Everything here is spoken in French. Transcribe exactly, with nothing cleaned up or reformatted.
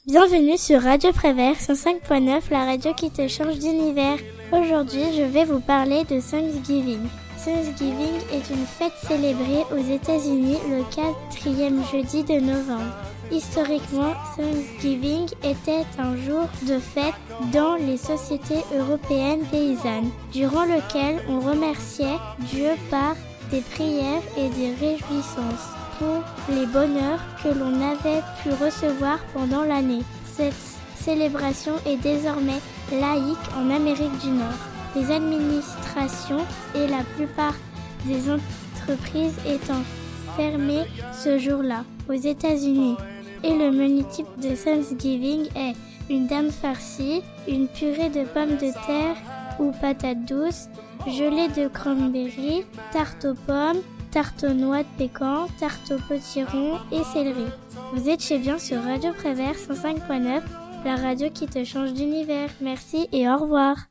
Bienvenue sur Radio Prévert cent cinq point neuf, la radio qui te change d'univers. Aujourd'hui, je vais vous parler de Thanksgiving. Thanksgiving est une fête célébrée aux États-Unis le quatrième jeudi de novembre. Historiquement, Thanksgiving était un jour de fête dans les sociétés européennes paysannes, durant lequel on remerciait Dieu par des prières et des réjouissances pour les bonheurs que l'on avait pu recevoir pendant l'année. Cette célébration est désormais laïque en Amérique du Nord. Les administrations et la plupart des entreprises étant fermées ce jour-là. Aux États-Unis, et le menu type de Thanksgiving est une dinde farcie, une purée de pommes de terre ou patates douces, gelée de cranberry, tarte aux pommes, tarte aux noix de pécan, tarte aux potirons et céleri. Vous êtes chez bien sur Radio Prévert cent cinq point neuf, la radio qui te change d'univers. Merci et au revoir.